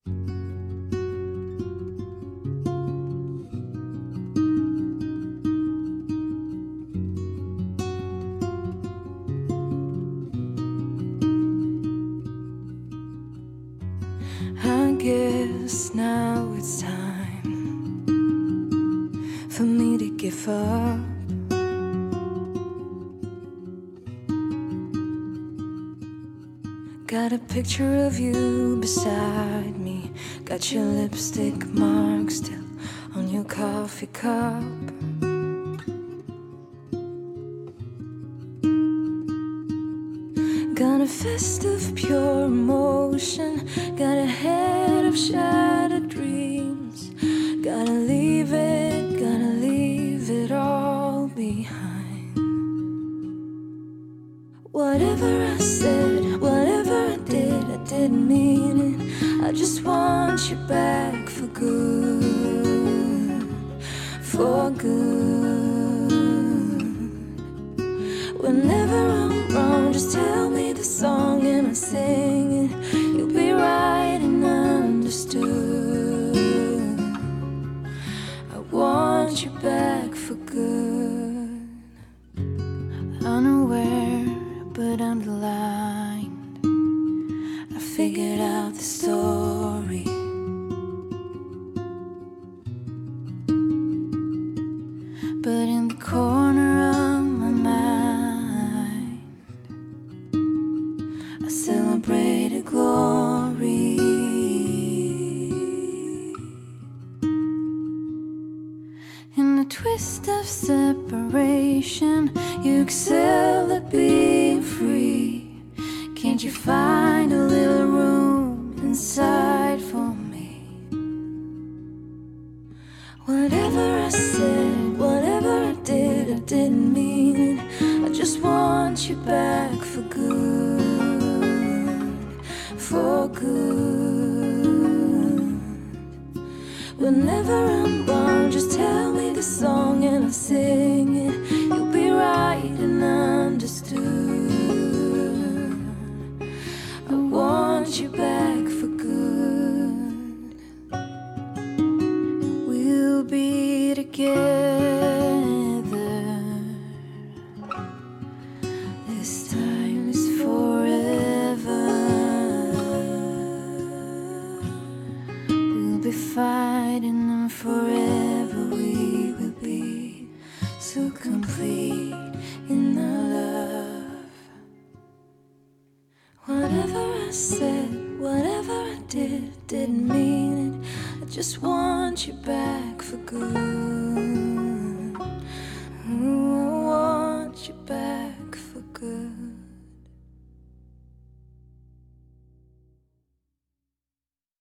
I guess now it's time for me to give up. Got a picture of you beside me. Got your lipstick mark still on your coffee cup. Got a fist of pure emotion. Got a head of shattered dreams. Gotta leave it all behind. Whatever I said, whatever I didn't mean it. I just want you back for good, for good. Whenever I'm wrong, just tell me the song and I'll sing it. You'll be right and understood. I want you back for good. Unaware, but I'm blind. I figured out the story. But in the corner of my mind, I celebrated glory. In the twist of separation, you excel at being free. Can't you find a little room inside for me? Whatever I said, whatever I didn't mean it. I just want you back for good, for good. Whenever I'm wrong, just tell me the song and I'll sing it. You'll be right and understood. I want you back for good. We'll be together. This time is forever. We'll be fighting and forever we will be so complete in our love. Whatever I said, whatever I didn't mean it. I just want you back for good. I want you back.